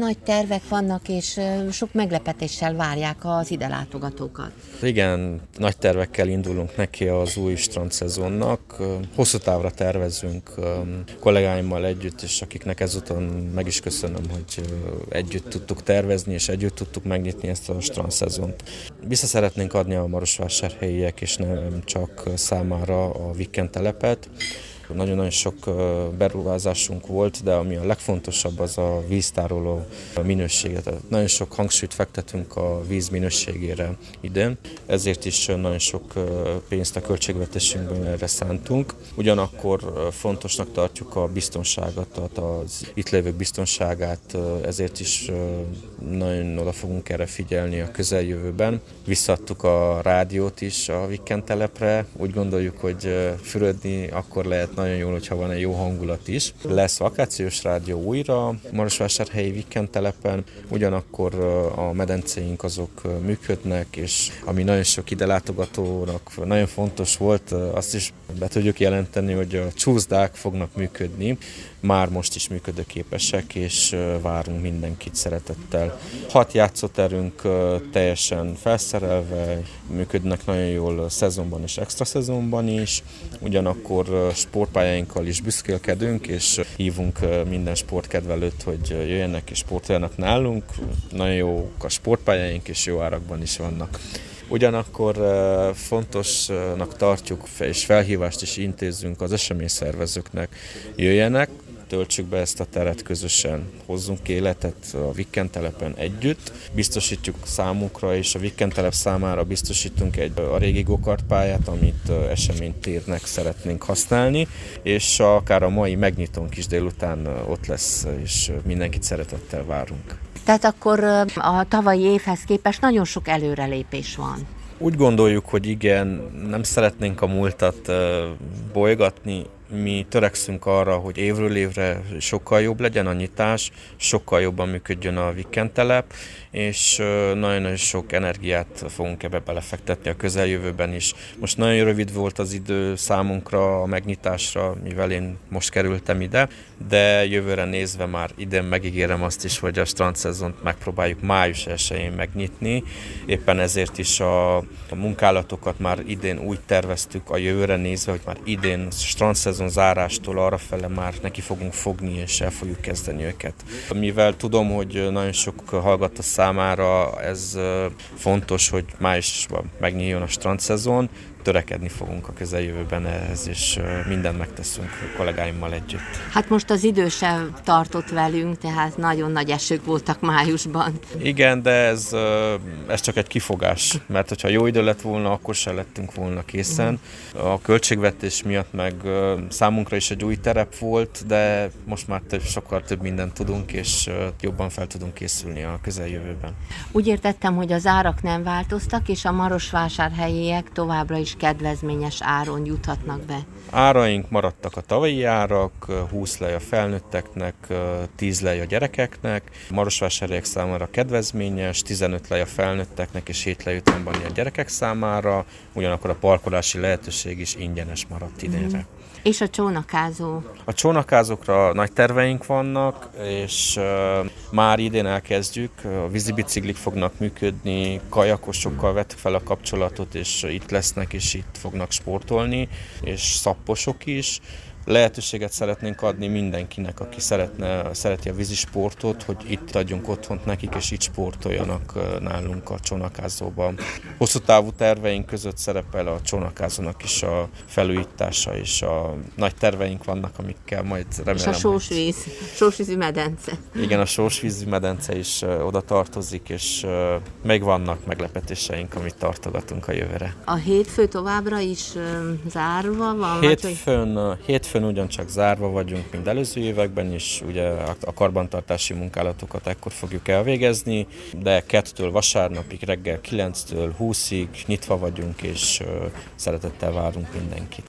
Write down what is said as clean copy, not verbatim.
nagy tervek vannak, és sok meglepetéssel várják az ide látogatókat. Igen, nagy tervekkel indulunk neki az új strandszezonnak. Hosszú távra tervezünk kollégáimmal együtt, és akiknek ezúton meg is köszönöm, hogy együtt tudtuk tervezni, és együtt tudtuk megnyitni ezt a strandszezont. Vissza szeretnénk adni a marosvásárhelyiek, és nem csak számára a Viken telepet. Nagyon-nagyon sok beruházásunk volt, de ami a legfontosabb, az a víztároló minősége. Tehát nagyon sok hangsúlyt fektetünk a víz minőségére idén, ezért is nagyon sok pénzt a költségvetésünkben erre szántunk. Ugyanakkor fontosnak tartjuk a biztonságot, az itt lévők biztonságát, ezért is nagyon oda fogunk erre figyelni a közeljövőben. Visszaadtuk a rádiót is a Viken telepre, úgy gondoljuk, hogy fürödni akkor lehet nagyon jól, hogyha van egy jó hangulat is. Lesz vakációs rádió újra Marosvásárhelyi Viken telepen, ugyanakkor a medencéink azok működnek, és ami nagyon sok ide látogatónak nagyon fontos volt, azt is be tudjuk jelenteni, hogy a csúszdák fognak működni, már most is működőképesek, és várunk mindenkit szeretettel. 6 játszóterünk teljesen felszerelve, működnek nagyon jól szezonban és extra szezonban is, ugyanakkor sportpályáinkkal is büszkélkedünk, és hívunk minden sportkedvelőt, hogy jöjjenek és sportoljanak nálunk. Nagyon jók a sportpályáink, és jó árakban is vannak. Ugyanakkor fontosnak tartjuk, és felhívást is intézzünk az eseményszervezőknek, jöjjenek, töltsük be ezt a teret közösen, hozzunk életet a Viken telepen együtt, biztosítjuk számukra, és a Viken telep számára biztosítunk a régi gokartpályát, amit eseménytérnek szeretnénk használni, és akár a mai megnyitónk is délután ott lesz, és mindenkit szeretettel várunk. Tehát akkor a tavalyi évhez képest nagyon sok előrelépés van. Úgy gondoljuk, hogy igen, nem szeretnénk a múltat bolygatni, mi törekszünk arra, hogy évről évre sokkal jobb legyen a nyitás, sokkal jobban működjön a Viken telep, és nagyon-nagyon sok energiát fogunk ebbe belefektetni a közeljövőben is. Most nagyon rövid volt az idő számunkra a megnyitásra, mivel én most kerültem ide, de jövőre nézve már idén megígérem azt is, hogy a strandszezont megpróbáljuk május 1-én megnyitni. Éppen ezért is a munkálatokat már idén úgy terveztük a jövőre nézve, hogy már idén strandszezon zárástól arrafele már neki fogunk fogni, és el fogjuk kezdeni őket. Mivel tudom, hogy nagyon sok hallgató számára ez fontos, hogy májusban megnyíljon a strandszezon, törekedni fogunk a közeljövőben ehhez, és mindent megteszünk kollégáimmal együtt. Hát most az idő sem tartott velünk, tehát nagyon nagy esők voltak májusban. Igen, de ez csak egy kifogás, mert hogyha jó idő lett volna, akkor se lettünk volna készen. A költségvetés miatt meg számunkra is egy új terep volt, de most már sokkal több mindent tudunk, és jobban fel tudunk készülni a közeljövőben. Úgy értettem, hogy az árak nem változtak, és a marosvásárhelyiek továbbra is kedvezményes áron juthatnak be. Áraink maradtak a tavalyi árak, 20 lej a felnőtteknek, 10 lej a gyerekeknek, Marosvásárhelyek számára kedvezményes, 15 lej a felnőtteknek és 7 lej utánbani a gyerekek számára, ugyanakkor a parkolási lehetőség is ingyenes maradt idénre. És a csónakázó? A csónakázókra nagy terveink vannak, és már idén elkezdjük, a vízibiciklik fognak működni, kajakosokkal vettük fel a kapcsolatot, és itt lesznek, és itt fognak sportolni, és szapposok is. Lehetőséget szeretnénk adni mindenkinek, aki szereti a vízisportot, hogy itt adjunk otthont nekik, és itt sportoljanak nálunk a csónakázóban. Hosszú távú terveink között szerepel a csónakázónak is a felújítása, és a nagy terveink vannak, amikkel majd remélem... És a sósvízi medence. Igen, a sósvízi medence is oda tartozik, és még vannak meglepetéseink, amit tartogatunk a jövőre. A hétfő továbbra is zárva van? Hétfőn ugyancsak zárva vagyunk, mint előző években is, ugye a karbantartási munkálatokat ekkor fogjuk elvégezni, de 2-től vasárnapig reggel 9-től 20-ig nyitva vagyunk, és szeretettel várunk mindenkit.